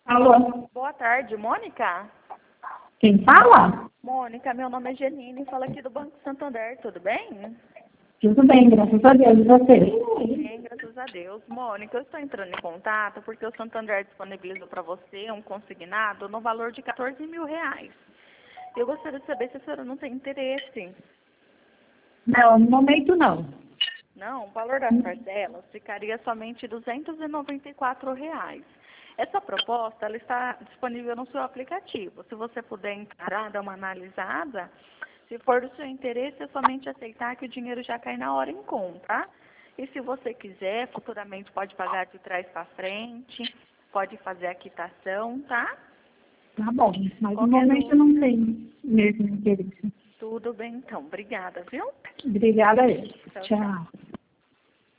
Alô? Boa tarde, Mônica? Quem fala? Mônica, meu nome é Janine, falo aqui do Banco Santander, tudo bem? Tudo bem, graças a Deus. E você? Bem, graças a Deus. Mônica, eu estou entrando em contato porque o Santander disponibilizou para você um consignado no valor de R$ 14.000. Eu gostaria de saber se a senhora não tem interesse. Não, no momento não. Não, o valor das parcelas ficaria somente R$ 294. Essa proposta ela está disponível no seu aplicativo. Se você puder entrar, dar uma analisada, se for do seu interesse, é somente aceitar que o dinheiro já cai na hora em conta. E se você quiser, futuramente pode pagar de trás para frente, pode fazer a quitação, tá? Tá bom, mas no Qualquer momento eu não tenho mesmo interesse. Tudo bem, então. Obrigada, viu? Obrigada a ele. Tchau, tchau. Tchau.